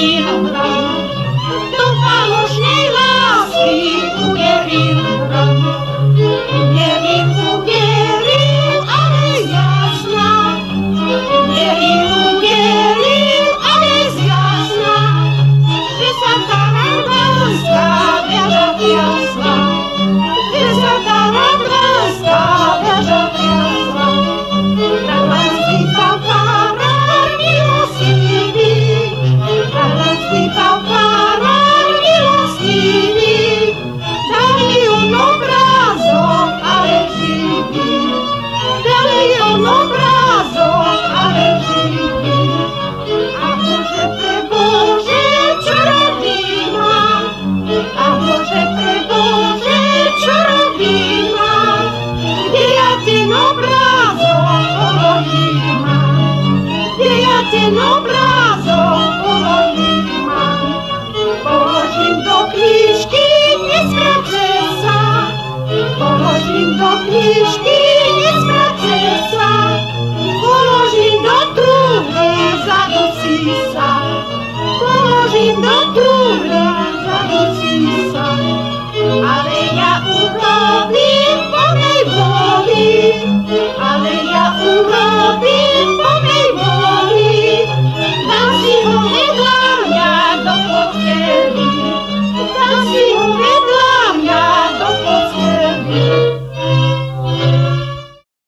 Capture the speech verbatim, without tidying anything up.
uwierzył ram, do falosznej laski uwierzył ram. Uwierzył, uwierzył, ale jasna. Uwierzył, uwierzył, ale jasna, że satana wąska wierza jasna, że satana wąska wierza jasna. Ralanski pałkara miłostiwy, ralanski pałkara miłostiwy, dali on obrazok, ale żywi, dali on obrazok, ale żywi. A może preboże, co robima? A może preboże, co robima? Gdzie ja ten obrazok položima? Gdzie ja ten obrazok položima? Položim do knižky, nesprace sa. Položim do knižky, nesprace sa. Položim do trubky, zadusí sa.